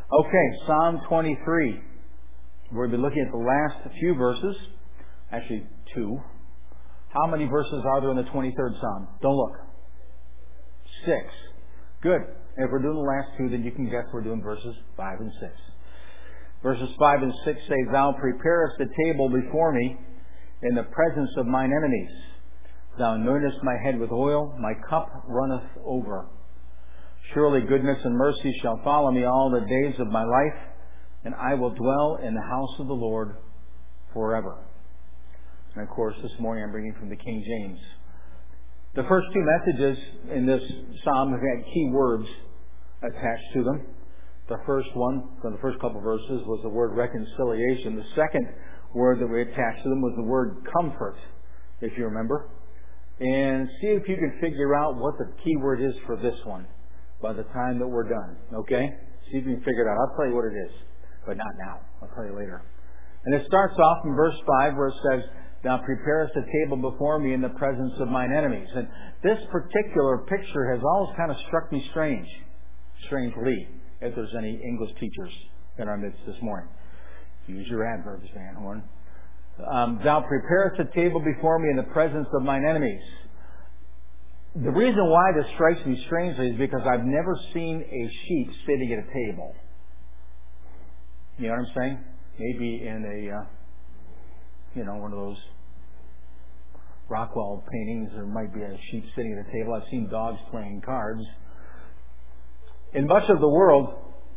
Okay, Psalm 23. We'll be looking at the last few verses. Actually, 2. How many verses are there in the 23rd Psalm? Don't look. 6. Good. If we're doing the last 2, then you can guess we're doing verses 5 and 6. Verses 5 and 6 say, Thou preparest a table before me in the presence of mine enemies. Thou anointest my head with oil, my cup runneth over. Surely goodness and mercy shall follow me all the days of my life, and I will dwell in the house of the Lord forever. And of course, this morning I'm bringing from the King James. The first 2 messages in this psalm have had key words attached to them. The first one, from the first couple of verses, was the word reconciliation. The second word that we attached to them was the word comfort, if you remember. And see if you can figure out what the key word is for this one by the time that we're done. Okay? See if you can figure it out. I'll tell you what it is, but not now. I'll tell you later. And it starts off in verse 5 where it says, Thou preparest a table before me in the presence of mine enemies. And this particular picture has always kind of struck me strangely, if there's any English teachers in our midst this morning. Use your adverbs, Van Horn. Thou preparest a table before me in the presence of mine enemies. The reason why this strikes me strangely is because I've never seen a sheep sitting at a table. You know what I'm saying? Maybe in a, one of those Rockwell paintings, there might be a sheep sitting at a table. I've seen dogs playing cards. In much of the world,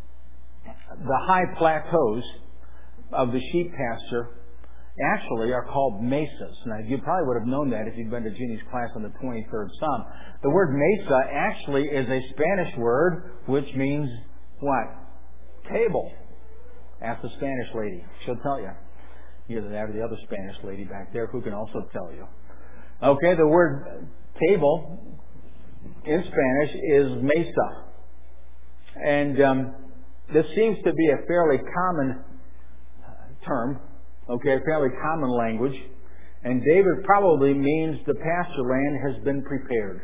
the high plateaus of the sheep pasture actually are called mesas. Now, you probably would have known that if you'd been to Jeannie's class on the 23rd Psalm. The word mesa actually is a Spanish word which means what? Table. Ask the Spanish lady. She'll tell you. Either that or the other Spanish lady back there who can also tell you. Okay, the word table in Spanish is mesa. And this seems to be a fairly common term, okay, a fairly common language. And David probably means the pasture land has been prepared.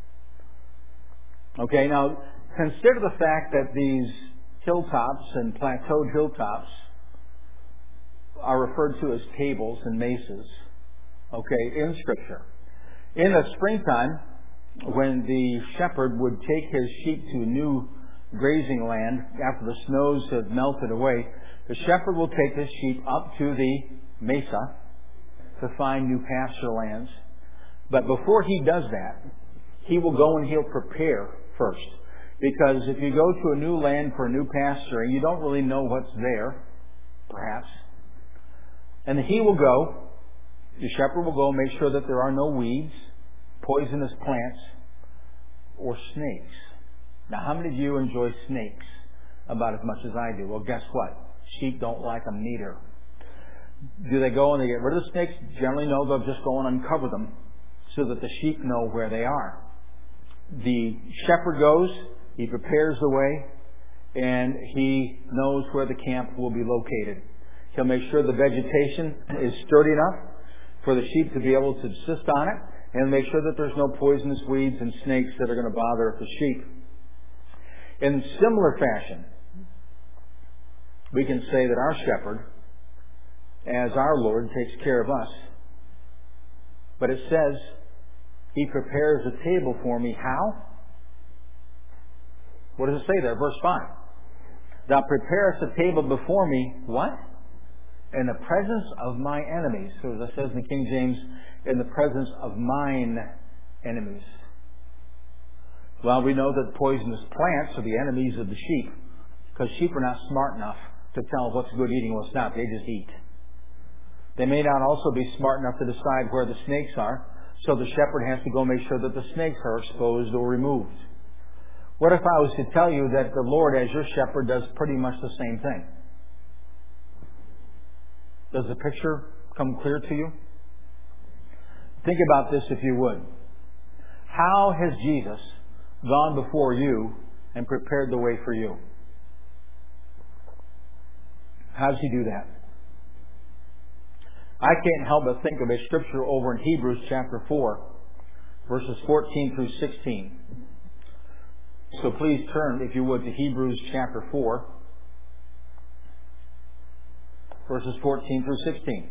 Okay, now consider the fact that these hilltops and plateaued hilltops are referred to as tables and mesas, okay, in Scripture. In the springtime, when the shepherd would take his sheep to a new grazing land after the snows have melted away, the shepherd will take his sheep up to the mesa to find new pasture lands. But before he does that, he will go and he'll prepare first. Because if you go to a new land for a new pasture and you don't really know what's there, perhaps, and he will go, the shepherd will go and make sure that there are no weeds, poisonous plants, or snakes. Now, how many of you enjoy snakes about as much as I do? Well, guess what? Sheep don't like them neither. Do they go and they get rid of the snakes? Generally, no. They'll just go and uncover them so that the sheep know where they are. The shepherd goes, he prepares the way, and he knows where the camp will be located. He'll make sure the vegetation is sturdy enough for the sheep to be able to subsist on it, and make sure that there's no poisonous weeds and snakes that are going to bother the sheep. In similar fashion, we can say that our shepherd, as our Lord, takes care of us. But it says, He prepares a table for me. How? What does it say there? Verse 5. Thou preparest a table before me, what? In the presence of my enemies. So as it says in the King James, in the presence of mine enemies. Well, we know that poisonous plants are the enemies of the sheep, because sheep are not smart enough to tell what's good eating and what's not. They just eat. They may not also be smart enough to decide where the snakes are, so the shepherd has to go make sure that the snakes are exposed or removed. What if I was to tell you that the Lord, as your shepherd, does pretty much the same thing? Does the picture come clear to you? Think about this if you would. How has Jesus gone before you and prepared the way for you? How does He do that? I can't help but think of a scripture over in Hebrews chapter 4, verses 14 through 16. So please turn, if you would, to Hebrews chapter 4. verses 14 through 16.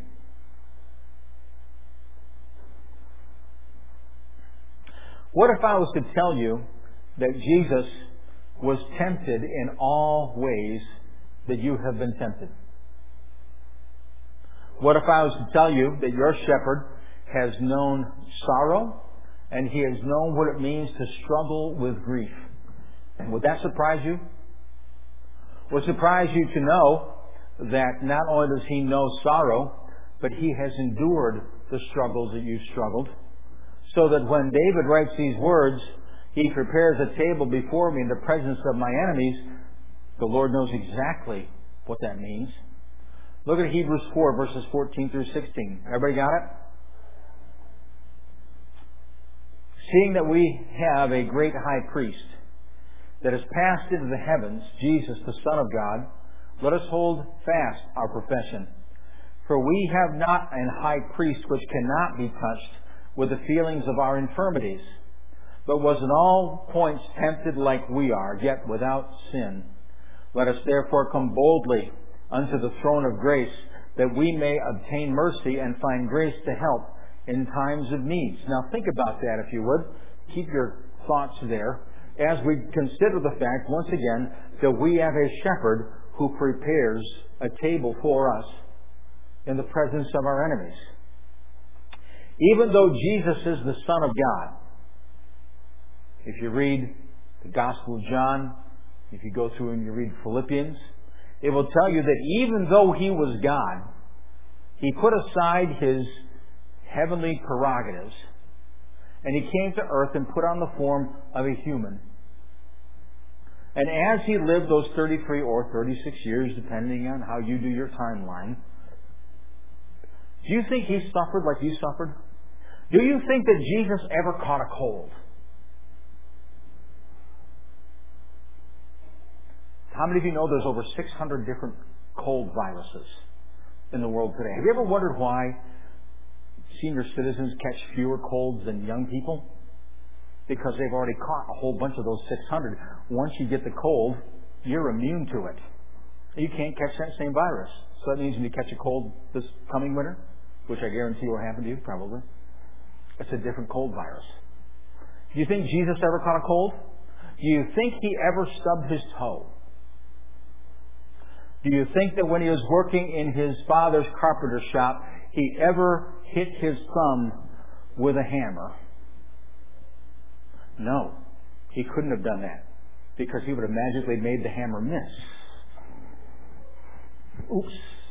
What if I was to tell you that Jesus was tempted in all ways that you have been tempted? What if I was to tell you that your shepherd has known sorrow and he has known what it means to struggle with grief? Would that surprise you? Would it surprise you to know that not only does he know sorrow, but he has endured the struggles that you've struggled? So that when David writes these words, he prepares a table before me in the presence of my enemies, the Lord knows exactly what that means. Look at Hebrews 4, verses 14 through 16. Everybody got it? Seeing that we have a great high priest that has passed into the heavens, Jesus, the Son of God, let us hold fast our profession. For we have not an high priest which cannot be touched with the feelings of our infirmities, but was in all points tempted like we are, yet without sin. Let us therefore come boldly unto the throne of grace, that we may obtain mercy and find grace to help in times of needs. Now think about that, if you would. Keep your thoughts there as we consider the fact, once again, that we have a shepherd who prepares a table for us in the presence of our enemies. Even though Jesus is the Son of God, if you read the Gospel of John, if you go through and you read Philippians, it will tell you that even though he was God, he put aside his heavenly prerogatives and he came to earth and put on the form of a human. And as he lived those 33 or 36 years, depending on how you do your timeline, do you think he suffered like you suffered? Do you think that Jesus ever caught a cold? How many of you know there's over 600 different cold viruses in the world today? Have you ever wondered why senior citizens catch fewer colds than young people? Because they've already caught a whole bunch of those 600. Once you get the cold, you're immune to it. You can't catch that same virus. So that means when you catch a cold this coming winter, which I guarantee will happen to you, probably, it's a different cold virus. Do you think Jesus ever caught a cold? Do you think he ever stubbed his toe? Do you think that when he was working in his father's carpenter shop, he ever hit his thumb with a hammer? No, he couldn't have done that, because he would have magically made the hammer miss. Oops.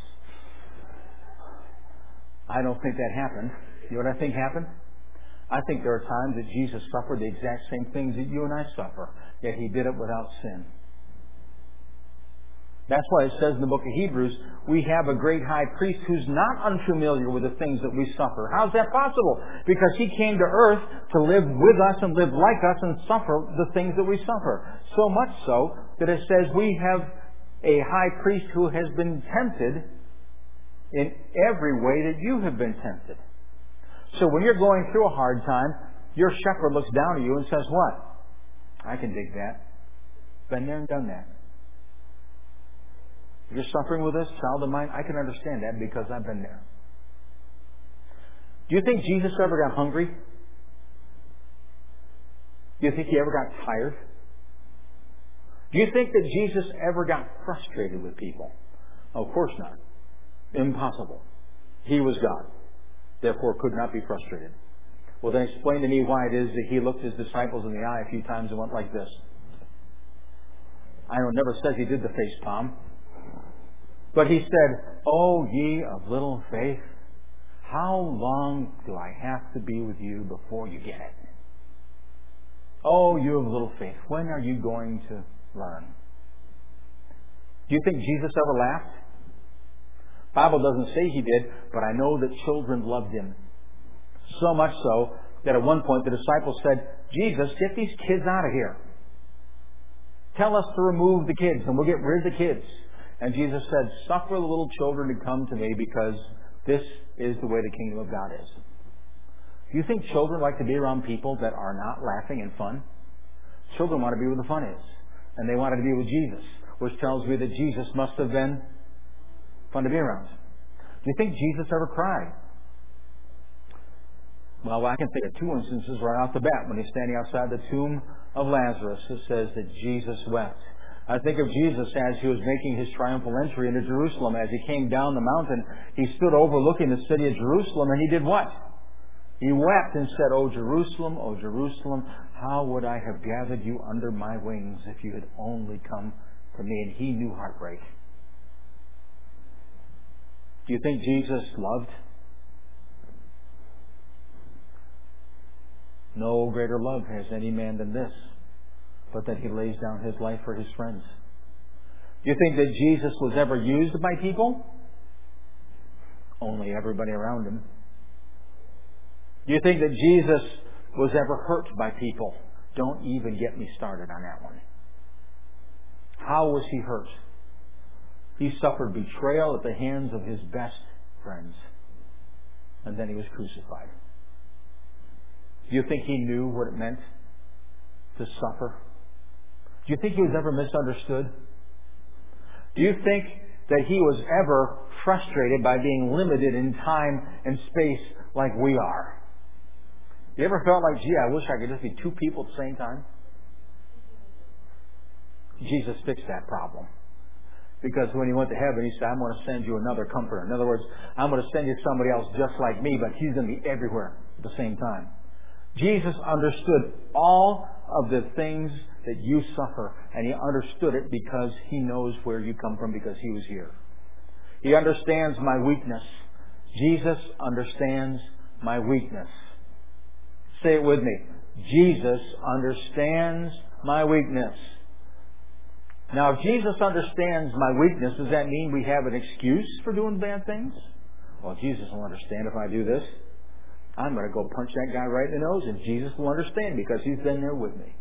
I don't think that happened. You know what I think happened? I think there are times that Jesus suffered the exact same things that you and I suffer, yet he did it without sin. That's why it says in the book of Hebrews, we have a great high priest who's not unfamiliar with the things that we suffer. How's that possible? Because he came to earth to live with us and live like us and suffer the things that we suffer. So much so that it says we have a high priest who has been tempted in every way that you have been tempted. So when you're going through a hard time, your shepherd looks down at you and says, what? I can dig that. Been there and done that. If you're suffering with this, child of mine, I can understand that because I've been there. Do you think Jesus ever got hungry? Do you think he ever got tired? Do you think that Jesus ever got frustrated with people? Of course not. Impossible. He was God. Therefore could not be frustrated. Well, then explain to me why it is that he looked his disciples in the eye a few times and went like this. I know it never says he did the face palm. But he said, "O ye of little faith, how long do I have to be with you before you get it? Oh, you of little faith, when are you going to learn?" Do you think Jesus ever laughed? The Bible doesn't say he did, but I know that children loved him. So much so that at one point the disciples said, "Jesus, get these kids out of here. Tell us to remove the kids and we'll get rid of the kids." And Jesus said, "Suffer the little children to come to me, because this is the way the kingdom of God is." Do you think children like to be around people that are not laughing and fun? Children want to be where the fun is. And they wanted to be with Jesus, which tells me that Jesus must have been Fun to be around. Do you think Jesus ever cried? Well, I can think of two instances right off the bat. When he's standing outside the tomb of Lazarus, it says that Jesus wept. I think of Jesus as he was making his triumphal entry into Jerusalem. As he came down the mountain, he stood overlooking the city of Jerusalem, and he did what? He wept and said, O Jerusalem, how would I have gathered you under my wings if you had only come to me? And he knew heartbreak. Do you think Jesus loved? No greater love has any man than this, but that he lays down his life for his friends. Do you think that Jesus was ever used by people? Only everybody around him. Do you think that Jesus was ever hurt by people? Don't even get me started on that one. How was he hurt? He suffered betrayal at the hands of his best friends. And then he was crucified. Do you think he knew what it meant to suffer? Do you think he was ever misunderstood? Do you think that he was ever frustrated by being limited in time and space like we are? You ever felt like, gee, I wish I could just be two people at the same time? Jesus fixed that problem. Because when he went to heaven, he said, I'm going to send you another comforter. In other words, I'm going to send you somebody else just like me, but he's going to be everywhere at the same time. Jesus understood all of the things that you suffer, and he understood it because he knows where you come from, because he was here. He understands my weakness. Jesus understands my weakness. Say it with me. Jesus understands my weakness. Now, if Jesus understands my weakness, does that mean we have an excuse for doing bad things? Well, Jesus will understand if I do this. I'm going to go punch that guy right in the nose, and Jesus will understand because he's been there with me.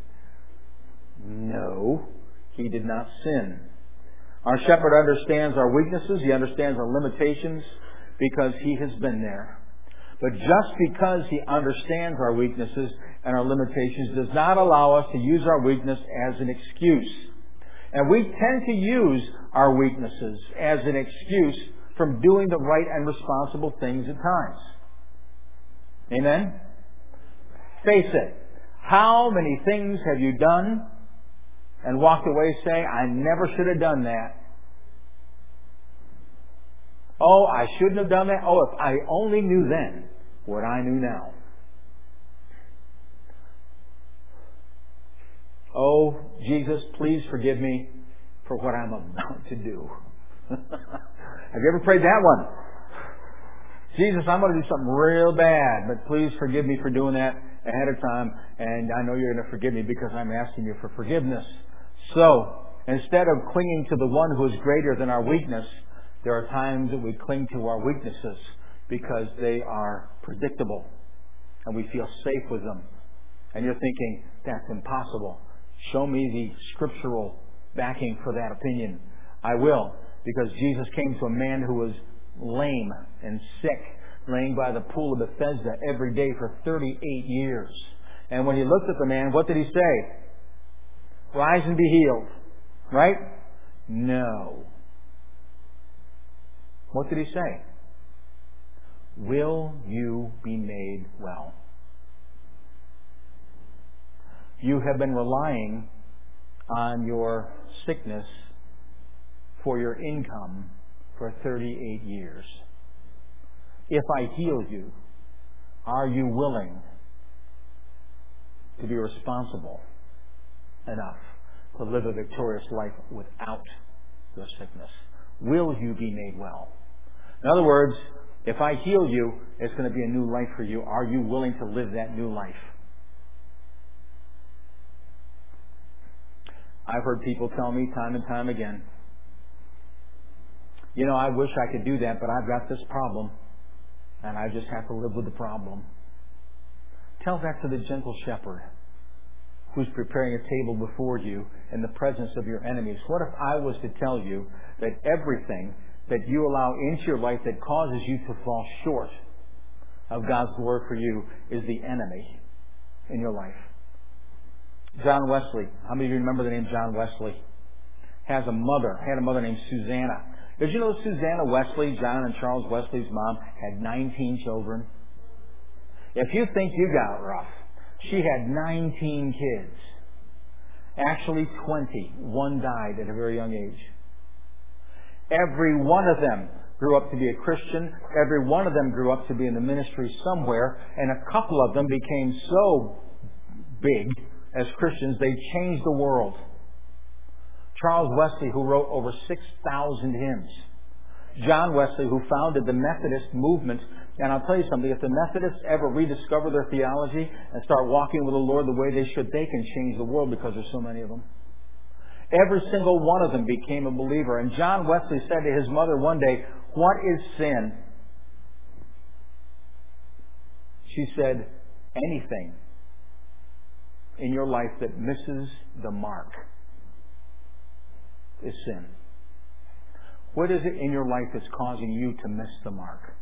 No, he did not sin. Our shepherd understands our weaknesses. He understands our limitations because he has been there. But just because he understands our weaknesses and our limitations does not allow us to use our weakness as an excuse. And we tend to use our weaknesses as an excuse from doing the right and responsible things at times. Amen? Face it. How many things have you done and walked away saying, I never should have done that? Oh, I shouldn't have done that. Oh, if I only knew then what I knew now. Oh, Jesus, please forgive me for what I'm about to do. Have you ever prayed that one? Jesus, I'm going to do something real bad, but please forgive me for doing that ahead of time, and I know you're going to forgive me because I'm asking you for forgiveness. So, instead of clinging to the one who is greater than our weakness, there are times that we cling to our weaknesses because they are predictable, and we feel safe with them. And you're thinking, that's impossible. Show me the scriptural backing for that opinion. I will, because Jesus came to a man who was lame and sick, laying by the pool of Bethesda every day for 38 years. And when he looked at the man, what did he say? Rise and be healed. Right? No. What did he say? Will you be made well? You have been relying on your sickness for your income for 38 years. If I heal you, are you willing to be responsible enough to live a victorious life without your sickness? Will you be made well? In other words, if I heal you, it's going to be a new life for you. Are you willing to live that new life? I've heard people tell me time and time again, you know, I wish I could do that, but I've got this problem, and I just have to live with the problem. Tell that to the gentle shepherd who's preparing a table before you in the presence of your enemies. What if I was to tell you that everything that you allow into your life that causes you to fall short of God's glory for you is the enemy in your life? John Wesley. How many of you remember the name John Wesley? Had a mother named Susanna. Did you know Susanna Wesley, John and Charles Wesley's mom, had 19 children? If you think you got it rough, she had 19 kids. Actually 20. One died at a very young age. Every one of them grew up to be a Christian. Every one of them grew up to be in the ministry somewhere. And a couple of them became so big as Christians, they changed the world. Charles Wesley, who wrote over 6,000 hymns. John Wesley, who founded the Methodist movement. And I'll tell you something, if the Methodists ever rediscover their theology and start walking with the Lord the way they should, they can change the world because there's so many of them. Every single one of them became a believer. And John Wesley said to his mother one day, "What is sin?" She said, "Anything in your life that misses the mark is sin." What is it in your life that's causing you to miss the mark?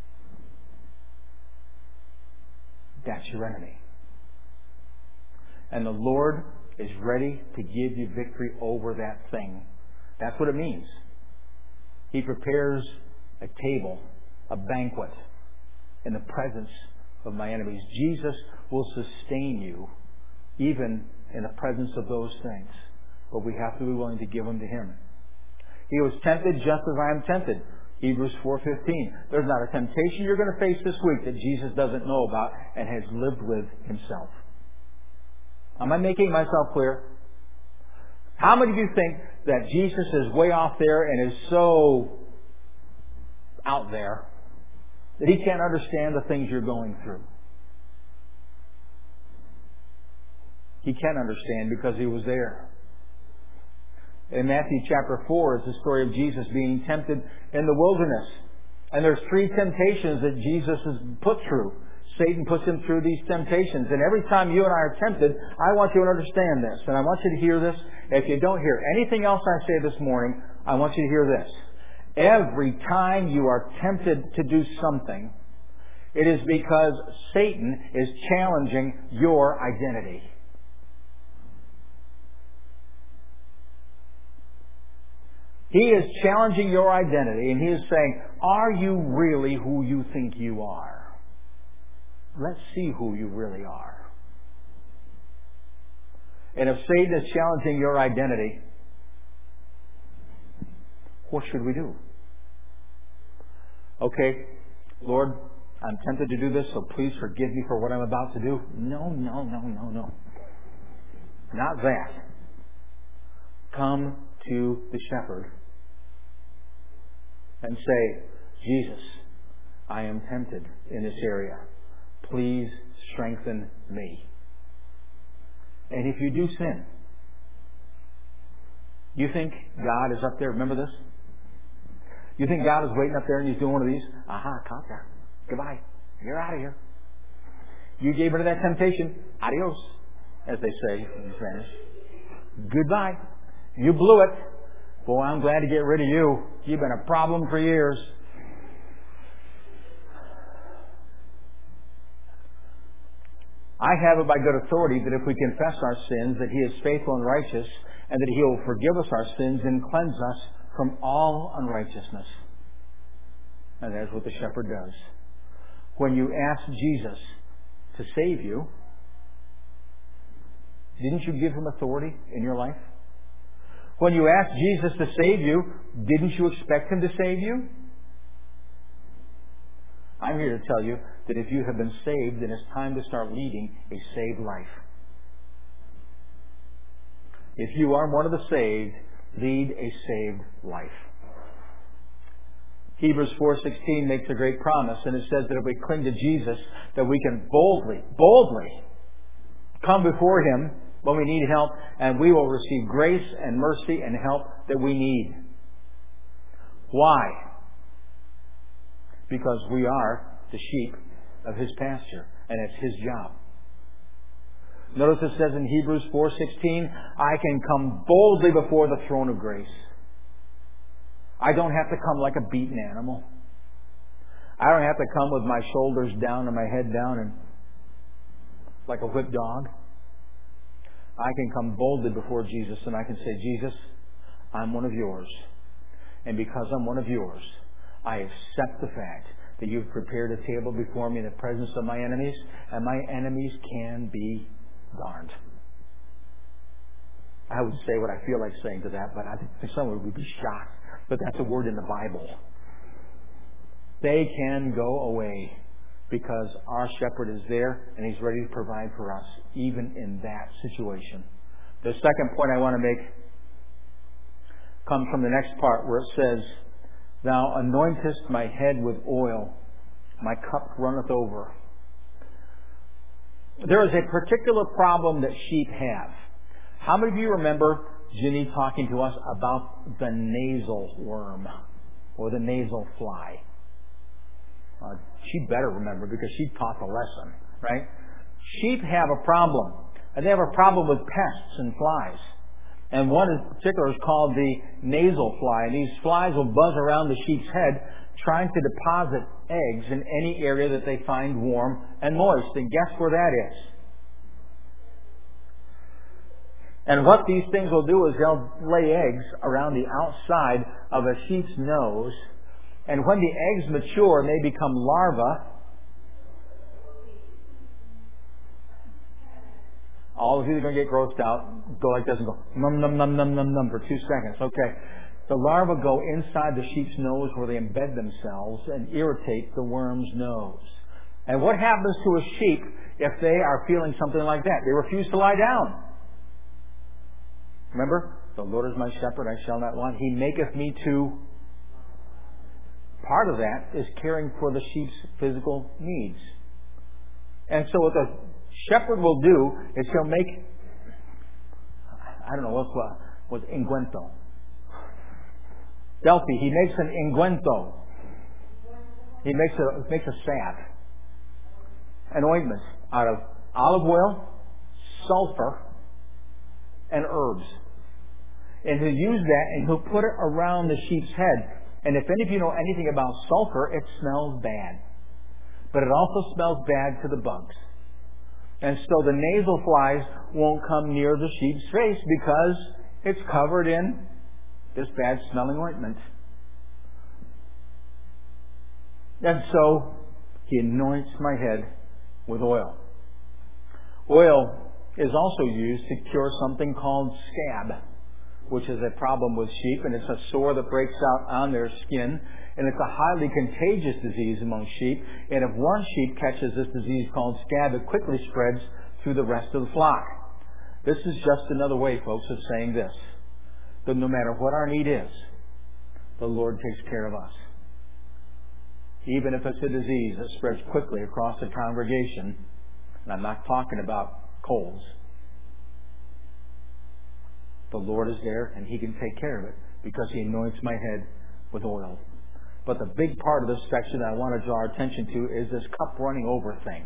That's your enemy. And the Lord is ready to give you victory over that thing. That's what it means. He prepares a table, a banquet, in the presence of my enemies. Jesus will sustain you even in the presence of those things. But we have to be willing to give them to Him. He was tempted just as I am tempted. Hebrews 4:15. There's not a temptation you're going to face this week that Jesus doesn't know about and has lived with Himself. Am I making myself clear? How many of you think that Jesus is way off there and is so out there that He can't understand the things you're going through? He can understand because He was there. In Matthew chapter 4 is the story of Jesus being tempted in the wilderness. And there's 3 temptations that Jesus is put through. Satan puts Him through these temptations. And every time you and I are tempted, I want you to understand this. And I want you to hear this. If you don't hear anything else I say this morning, I want you to hear this. Every time you are tempted to do something, it is because Satan is challenging your identity. He is challenging your identity, and He is saying, are you really who you think you are? Let's see who you really are. And if Satan is challenging your identity, what should we do? Okay, Lord, I'm tempted to do this, so please forgive me for what I'm about to do. No. Not that. Come to the shepherd and say, Jesus, I am tempted in this area. Please strengthen me. And if you do sin, you think God is up there? Remember this? You think God is waiting up there and He's doing one of these? Aha, caught there. Goodbye. You're out of here. You gave into that temptation. Adios, as they say in Spanish. Goodbye. You blew it. Boy, I'm glad to get rid of you. You've been a problem for years. I have it by good authority that if we confess our sins, that He is faithful and righteous, and that He will forgive us our sins and cleanse us from all unrighteousness. And that's what the shepherd does. When you ask Jesus to save you, didn't you give Him authority in your life? When you asked Jesus to save you, didn't you expect Him to save you? I'm here to tell you that if you have been saved, then it's time to start leading a saved life. If you are one of the saved, lead a saved life. Hebrews 4:16 makes a great promise, and it says that if we cling to Jesus, that we can boldly come before Him when we need help, and we will receive grace and mercy and help that we need. Why? Because we are the sheep of His pasture, and it's His job. Notice it says in Hebrews 4:16, I can come boldly before the throne of grace. I don't have to come like a beaten animal. I don't have to come with my shoulders down and my head down and like a whipped dog. I can come boldly before Jesus and I can say, Jesus, I'm one of yours. And because I'm one of yours, I accept the fact that you've prepared a table before me in the presence of my enemies, and my enemies can be darned. I would say what I feel like saying to that, but I think someone would be shocked. But that's a word in the Bible. They can go away because our shepherd is there and he's ready to provide for us even in that situation. The second point I want to make comes from the next part where it says, Thou anointest my head with oil, my cup runneth over. There is a particular problem that sheep have. How many of you remember Ginny talking to us about the nasal worm or the nasal fly? She better remember because she taught the lesson, right? Sheep have a problem, and they have a problem with pests and flies. And one in particular is called the nasal fly. And these flies will buzz around the sheep's head trying to deposit eggs in any area that they find warm and moist. And guess where that is? And what these things will do is they'll lay eggs around the outside of a sheep's nose. And when the eggs mature and they become larvae, all of you are going to get grossed out, go like this and go num num num num num num for 2 seconds. Okay. The larvae go inside the sheep's nose where they embed themselves and irritate the worm's nose. And what happens to a sheep if they are feeling something like that? They refuse to lie down. Remember, the Lord is my shepherd, I shall not want. He maketh me to. Part of that is caring for the sheep's physical needs. And so what the shepherd will do is he'll make, I don't know, what's unguento? Delphi, he makes an unguento. He makes a salve, an ointment out of olive oil, sulfur, and herbs. And he'll use that and he'll put it around the sheep's head. And if any of you know anything about sulfur, it smells bad. But it also smells bad to the bugs. And so the nasal flies won't come near the sheep's face because it's covered in this bad smelling ointment. And so he anoints my head with oil. Oil is also used to cure something called scab, which is a problem with sheep, and it's a sore that breaks out on their skin, and it's a highly contagious disease among sheep, and if one sheep catches this disease called scab, it quickly spreads through the rest of the flock. This is just another way, folks, of saying this, that no matter what our need is, the Lord takes care of us. Even if it's a disease that spreads quickly across the congregation, and I'm not talking about colds, the Lord is there and He can take care of it because He anoints my head with oil. But the big part of this section that I want to draw our attention to is this cup running over thing.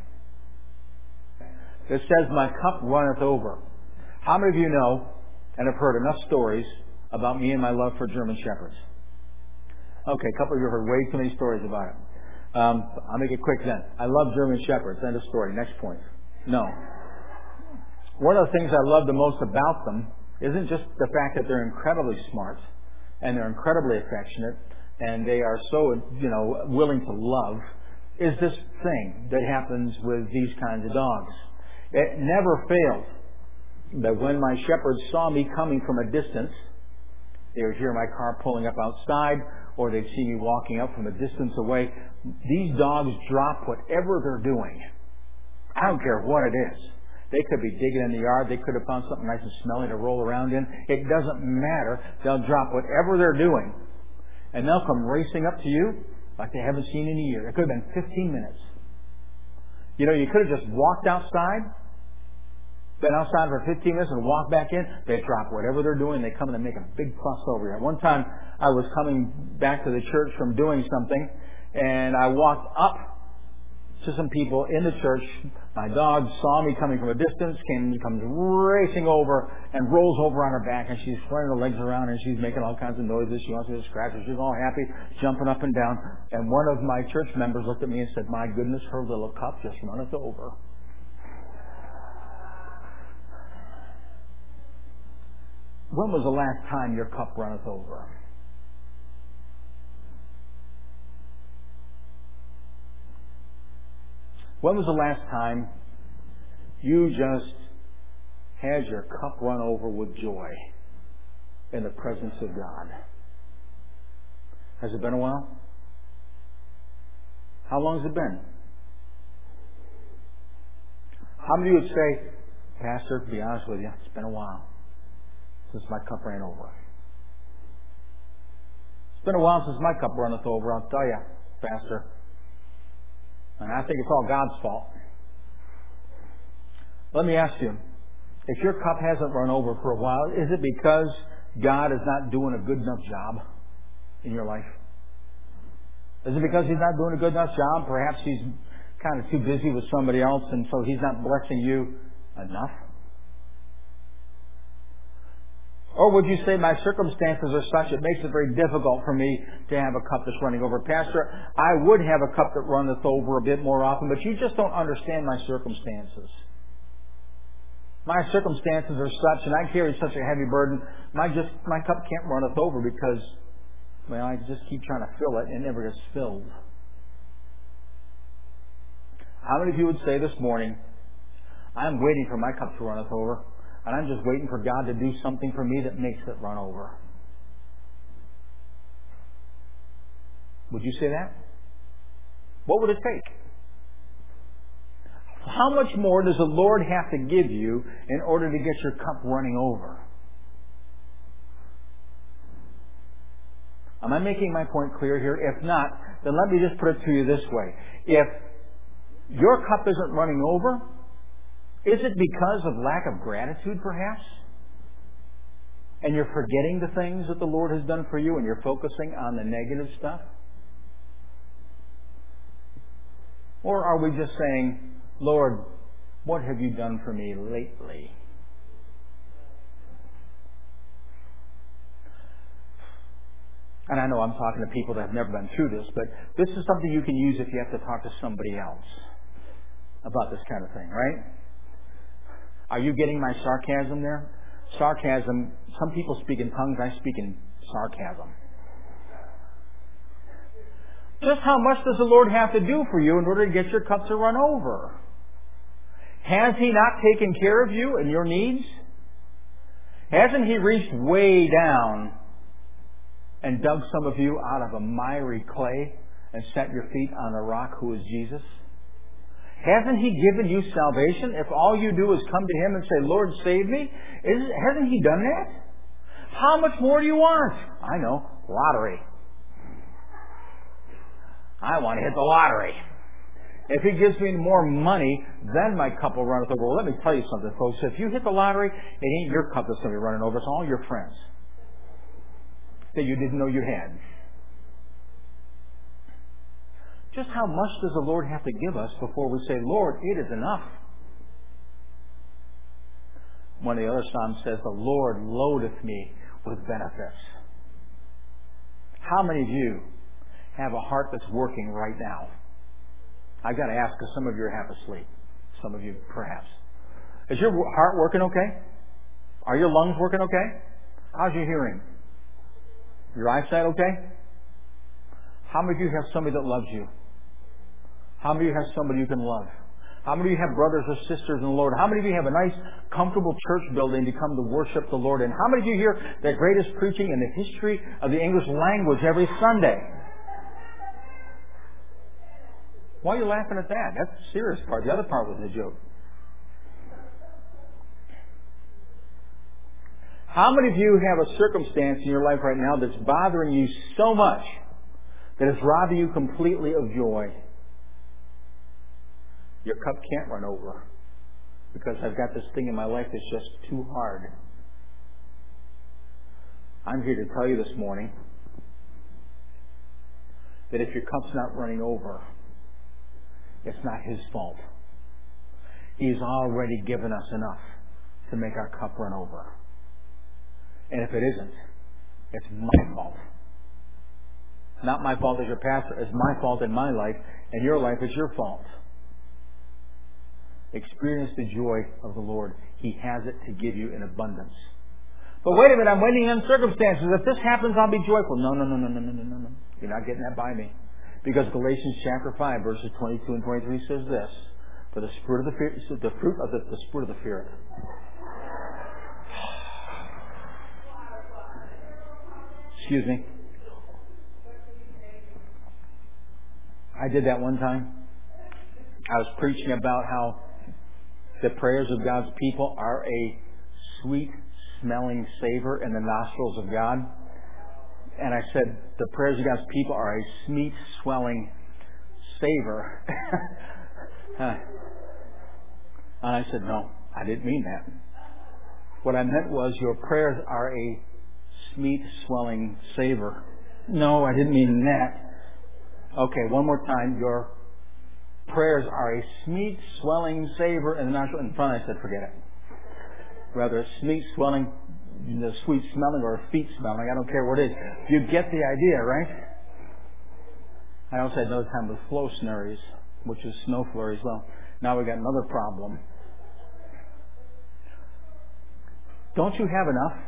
It says, my cup runneth over. How many of you know and have heard enough stories about me and my love for German Shepherds? Okay, a couple of you have heard way too many stories about it. I'll make it quick then. I love German Shepherds. End of story. Next point. No. One of the things I love the most about them isn't just the fact that they're incredibly smart and they're incredibly affectionate and they are so, willing to love, is this thing that happens with these kinds of dogs. It never failed that when my shepherds saw me coming from a distance, they would hear my car pulling up outside or they'd see me walking up from a distance away. These dogs drop whatever they're doing. I don't care what it is. They could be digging in the yard. They could have found something nice and smelly to roll around in. It doesn't matter. They'll drop whatever they're doing. And they'll come racing up to you like they haven't seen in a year. It could have been 15 minutes. You could have just walked outside, been outside for 15 minutes and walked back in. They drop whatever they're doing. They come and they make a big fuss over here. One time I was coming back to the church from doing something and I walked up to some people in the church. My dog saw me coming from a distance, comes racing over and rolls over on her back and she's flaring her legs around and she's making all kinds of noises. She wants me to scratch her. She's all happy, jumping up and down. And one of my church members looked at me and said, my goodness, her little cup just runneth over. When was the last time your cup runneth over? When was the last time you just had your cup run over with joy in the presence of God? Has it been a while? How long has it been? How many of you would say, Pastor, to be honest with you, it's been a while since my cup ran over. It's been a while since my cup runneth over, I'll tell you, Pastor. And I think it's all God's fault. Let me ask you, if your cup hasn't run over for a while, is it because God is not doing a good enough job in your life? Is it because He's not doing a good enough job? Perhaps He's kind of too busy with somebody else, and so He's not blessing you enough? Or would you say my circumstances are such it makes it very difficult for me to have a cup that's running over? Pastor, I would have a cup that runneth over a bit more often, but you just don't understand my circumstances. My circumstances are such, and I carry such a heavy burden, my cup can't runneth over because, well, I just keep trying to fill it and it never gets filled. How many of you would say this morning, I'm waiting for my cup to runneth over, and I'm just waiting for God to do something for me that makes it run over? Would you say that? What would it take? How much more does the Lord have to give you in order to get your cup running over? Am I making my point clear here? If not, then let me just put it to you this way. If your cup isn't running over, is it because of lack of gratitude, perhaps? And you're forgetting the things that the Lord has done for you and you're focusing on the negative stuff? Or are we just saying, Lord, what have you done for me lately? And I know I'm talking to people that have never been through this, but this is something you can use if you have to talk to somebody else about this kind of thing, right? Are you getting my sarcasm there? Sarcasm, some people speak in tongues, I speak in sarcasm. Just how much does the Lord have to do for you in order to get your cup to run over? Has He not taken care of you and your needs? Hasn't He reached way down and dug some of you out of a miry clay and set your feet on a rock who is Jesus? Hasn't He given you salvation if all you do is come to Him and say, Lord, save me? Hasn't He done that? How much more do you want? I know, lottery. I want to hit the lottery. If He gives me more money, then my cup will run over. Well, let me tell you something, folks. If you hit the lottery, it ain't your cup that's going to be running over. It's all your friends that you didn't know you had. Just how much does the Lord have to give us before we say, Lord, it is enough? One of the other Psalms says, the Lord loadeth me with benefits. How many of you have a heart that's working right now? I've got to ask because some of you are half asleep. Some of you, perhaps. Is your heart working okay? Are your lungs working okay? How's your hearing? Your eyesight okay? How many of you have somebody that loves you? How many of you have somebody you can love? How many of you have brothers or sisters in the Lord? How many of you have a nice, comfortable church building to come to worship the Lord in? How many of you hear the greatest preaching in the history of the English language every Sunday? Why are you laughing at that? That's the serious part. The other part was a joke. How many of you have a circumstance in your life right now that's bothering you so much that it's robbing you completely of joy? Your cup can't run over because I've got this thing in my life that's just too hard. I'm here to tell you this morning that if your cup's not running over, it's not His fault. He's already given us enough to make our cup run over. And if it isn't, it's my fault. Not my fault as your pastor. It's my fault in my life, and your life is your fault. Experience the joy of the Lord. He has it to give you in abundance. But wait a minute, I'm waiting on circumstances. If this happens, I'll be joyful. No. You're not getting that by me. Because Galatians chapter 5, verses 22 and 23 says this. For the fruit of the fruit of the Spirit of the Spirit. Excuse me. I did that one time. I was preaching about how the prayers of God's people are a sweet-smelling savor in the nostrils of God. And I said the prayers of God's people are a sweet-swelling savor. And I said, no, I didn't mean that. What I meant was your prayers are a sweet-swelling savor. No, I didn't mean that. Okay, one more time. Your prayers are a sweet-swelling savor in the nostril. In front, I said, forget it. Rather, a sweet-swelling, the sweet smelling or feet smelling. I don't care what it is. You get the idea, right? I also had another time with flow snurries, which is snow flurries. Well, now we've got another problem. Don't you have enough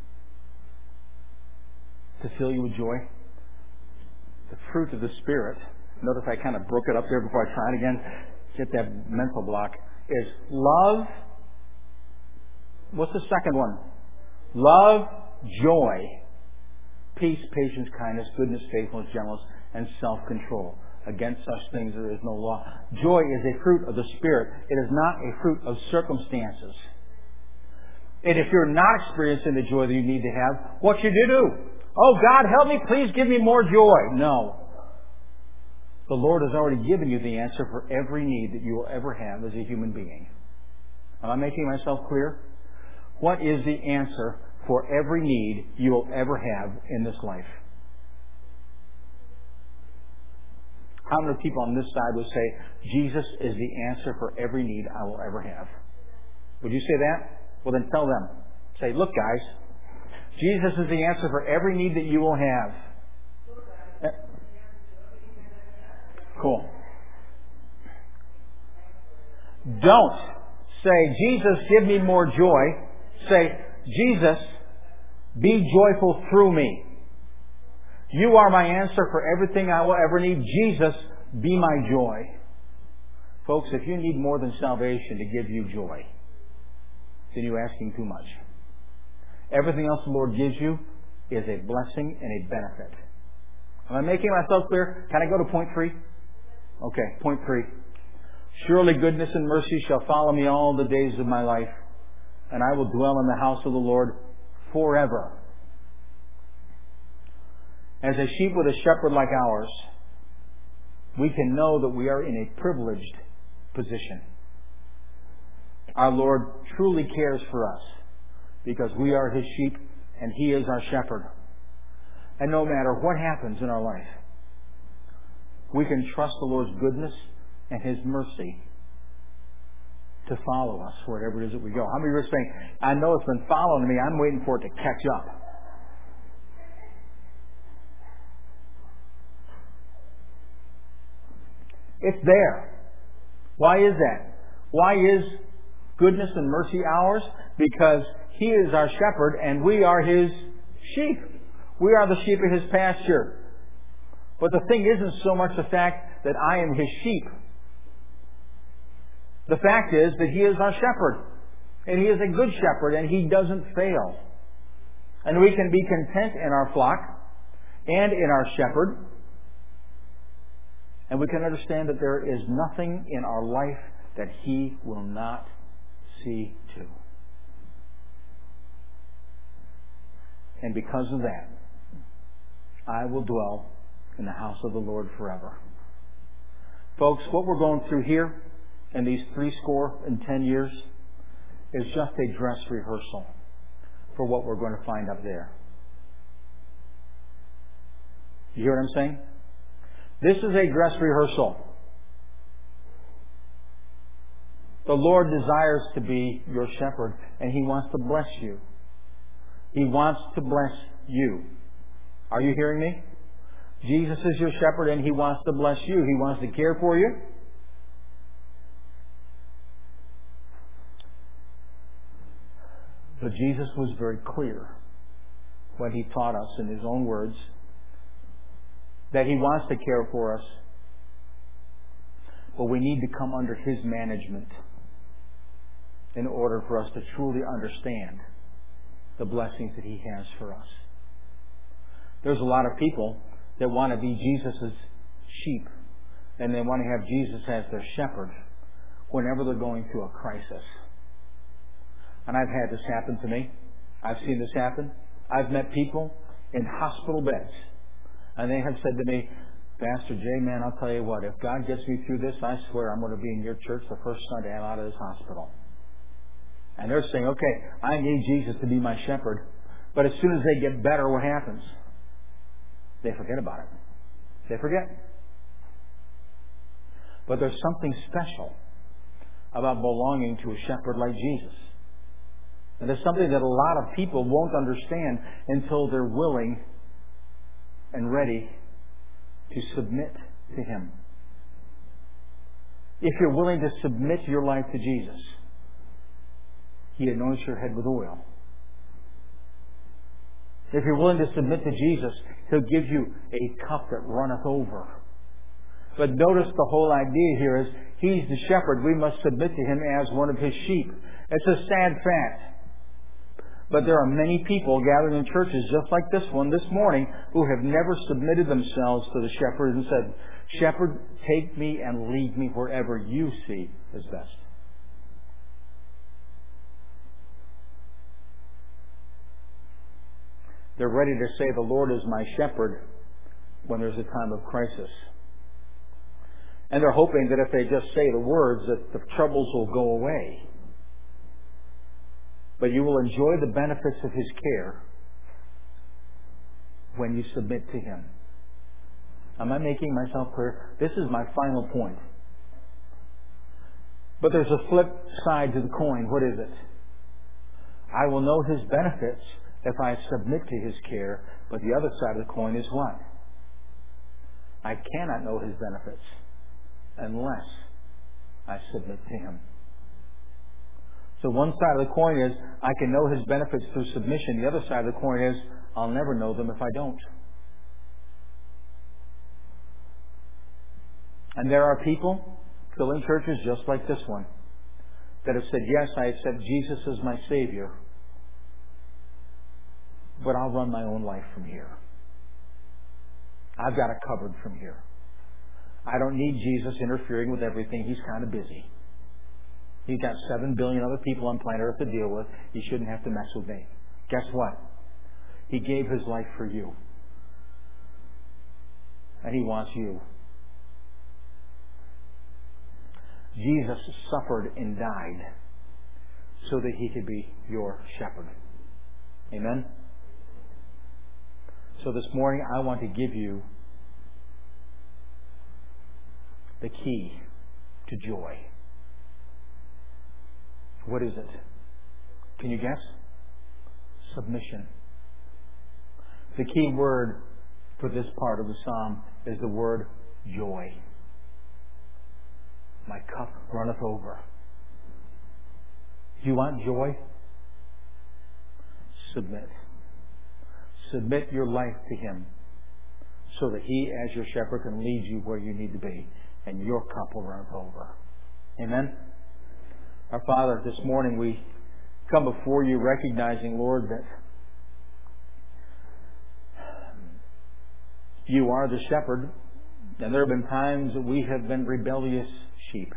to fill you with joy? The fruit of the Spirit. Notice I kind of broke it up there before I try it again. Get that mental block. Is love. What's the second one? Love, joy, peace, patience, kindness, goodness, faithfulness, gentleness, and self-control. Against such things there is no law. Joy is a fruit of the Spirit. It is not a fruit of circumstances. And if you're not experiencing the joy that you need to have, what should you do? Oh, God, help me. Please give me more joy. No. The Lord has already given you the answer for every need that you will ever have as a human being. Am I making myself clear? What is the answer for every need you will ever have in this life? How many people on this side would say, Jesus is the answer for every need I will ever have? Would you say that? Well, then tell them. Say, look, guys, Jesus is the answer for every need that you will have. Cool. Don't say, Jesus, give me more joy. Say, Jesus, be joyful through me. You are my answer for everything I will ever need. Jesus, be my joy. Folks, if you need more than salvation to give you joy, then you're asking too much. Everything else the Lord gives you is a blessing and a benefit. Am I making myself clear? Can I go to point 3? Okay, point 3. Surely goodness and mercy shall follow me all the days of my life, and I will dwell in the house of the Lord forever. As a sheep with a shepherd like ours, we can know that we are in a privileged position. Our Lord truly cares for us because we are His sheep and He is our shepherd. And no matter what happens in our life, we can trust the Lord's goodness and His mercy to follow us wherever it is that we go. How many of you are saying, I know it's been following me, I'm waiting for it to catch up? It's there. Why is that? Why is goodness and mercy ours? Because He is our shepherd and we are His sheep. We are the sheep of His pasture. But the thing isn't so much the fact that I am His sheep. The fact is that He is our shepherd. And He is a good shepherd and He doesn't fail. And we can be content in our flock and in our shepherd. And we can understand that there is nothing in our life that He will not see to. And because of that, I will dwell in the house of the Lord forever. Folks, what we're going through here in these 70 years is just a dress rehearsal for what we're going to find up there. You hear what I'm saying? This is a dress rehearsal. The Lord desires to be your shepherd, and He wants to bless you. He wants to bless you. Are you hearing me? Jesus is your shepherd, and He wants to bless you. He wants to care for you. But Jesus was very clear when He taught us in His own words that He wants to care for us. But we need to come under His management in order for us to truly understand the blessings that He has for us. There's a lot of people that want to be Jesus' sheep, and they want to have Jesus as their shepherd whenever they're going through a crisis. And I've had this happen to me. I've seen this happen. I've met people in hospital beds, and they have said to me, Pastor Jay, man, I'll tell you what, if God gets me through this, I swear I'm going to be in your church the first Sunday I'm out of this hospital. And they're saying, okay, I need Jesus to be my shepherd. But as soon as they get better, what happens? They forget about it. They forget. But there's something special about belonging to a shepherd like Jesus. And there's something that a lot of people won't understand until they're willing and ready to submit to Him. If you're willing to submit your life to Jesus, He anoints your head with oil. If you're willing to submit to Jesus, He'll give you a cup that runneth over. But notice the whole idea here is He's the shepherd. We must submit to Him as one of His sheep. It's a sad fact. But there are many people gathered in churches just like this one this morning who have never submitted themselves to the shepherd and said, Shepherd, take me and lead me wherever you see is best. They're ready to say, the Lord is my shepherd when there's a time of crisis. And they're hoping that if they just say the words, that the troubles will go away. But you will enjoy the benefits of His care when you submit to Him. Am I making myself clear? This is my final point. But there's a flip side to the coin. What is it? I will know His benefits if I submit to His care. But the other side of the coin is what? I cannot know His benefits unless I submit to Him. So one side of the coin is, I can know His benefits through submission. The other side of the coin is, I'll never know them if I don't. And there are people filling churches just like this one that have said, yes, I accept Jesus as my Savior, but I'll run my own life from here. I've got it covered from here. I don't need Jesus interfering with everything. He's kind of busy. He's got 7 billion other people on planet Earth to deal with. He shouldn't have to mess with me. Guess what? He gave His life for you. And He wants you. Jesus suffered and died so that He could be your shepherd. Amen? So this morning I want to give you the key to joy. What is it? Can you guess? Submission. The key word for this part of the psalm is the word joy. My cup runneth over. Do you want joy? Submit. Submit your life to Him so that He, as your shepherd, can lead you where you need to be, and your cup will run over. Amen? Our Father, this morning we come before You recognizing, Lord, that You are the shepherd, and there have been times that we have been rebellious sheep.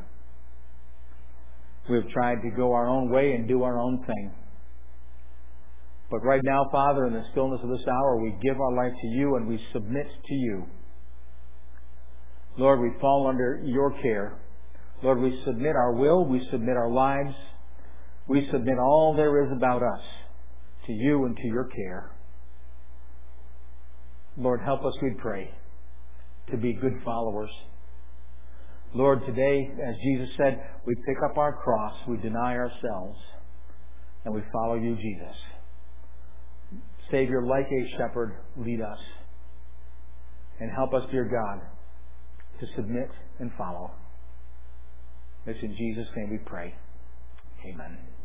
We have tried to go our own way and do our own thing. But right now, Father, in the stillness of this hour, we give our life to You and we submit to You. Lord, we fall under Your care. Lord, we submit our will, we submit our lives, we submit all there is about us to You and to Your care. Lord, help us, we pray, to be good followers. Lord, today, as Jesus said, we pick up our cross, we deny ourselves, and we follow You, Jesus. Savior, like a shepherd, lead us. And help us, dear God, to submit and follow. It's in Jesus' name we pray. Amen.